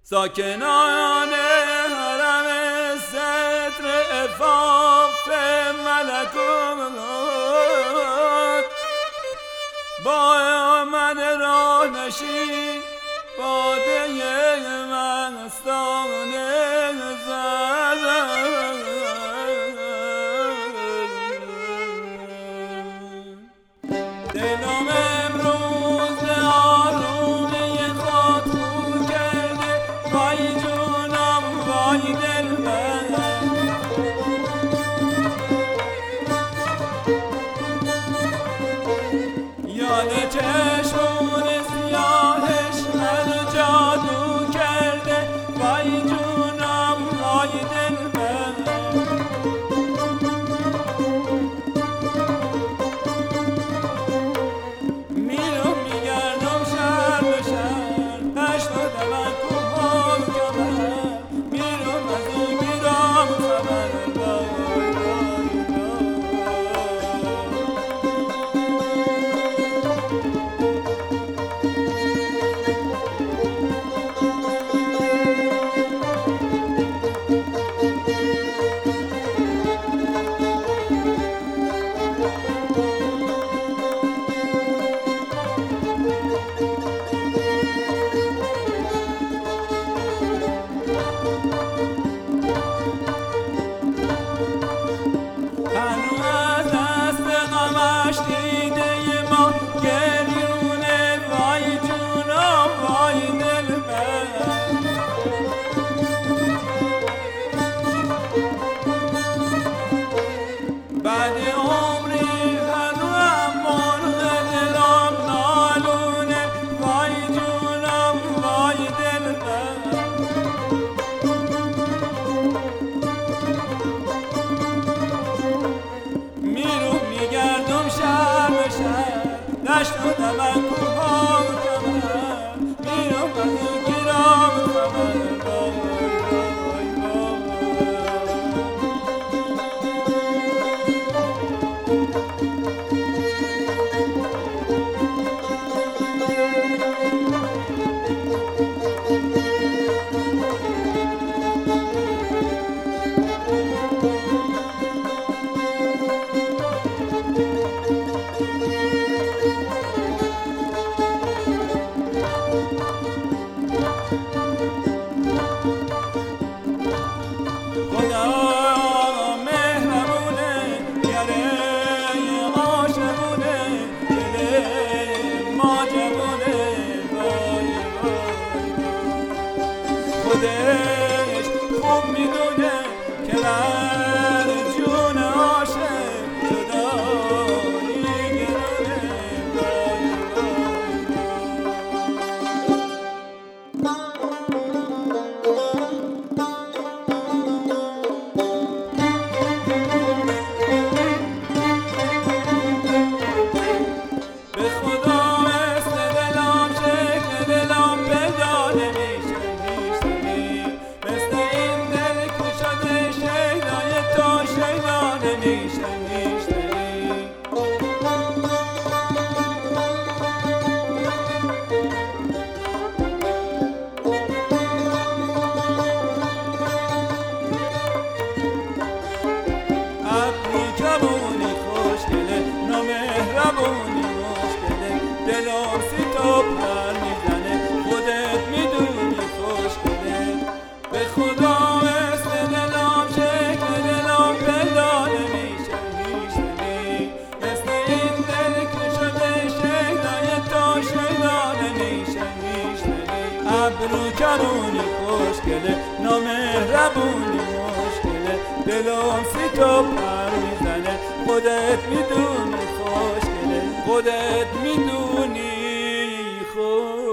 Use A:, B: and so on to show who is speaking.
A: ساکنان حرم ستر عفاف ملکوت با من راه نشین باده مستانه دلم امروز آرومی خود خو کرده وای جونم وای دلبر یاد چشمون سیاهش من جادو کرده وای جونم وای دلبر دشت و دمن کوها و کمر میرم از این گیرم خبر خودش خوب میدونه که بر جون عاشق جدایی گرونه به خدا مثل دلم شکل دلم پیدا نمیشه دلم سی تو پر میزنه خودت میدونی خوشگله به خدا مثل دلم شکل دلم پیدا نمیشه میشنی مثل این دل که شده شیدای تو شیدا نمیشه میشنی ابرو کرونی خوشگله نامهربونی مشکله دلم سی تو پر میزنه خودت میدونی خوشگله خودت میدونی خود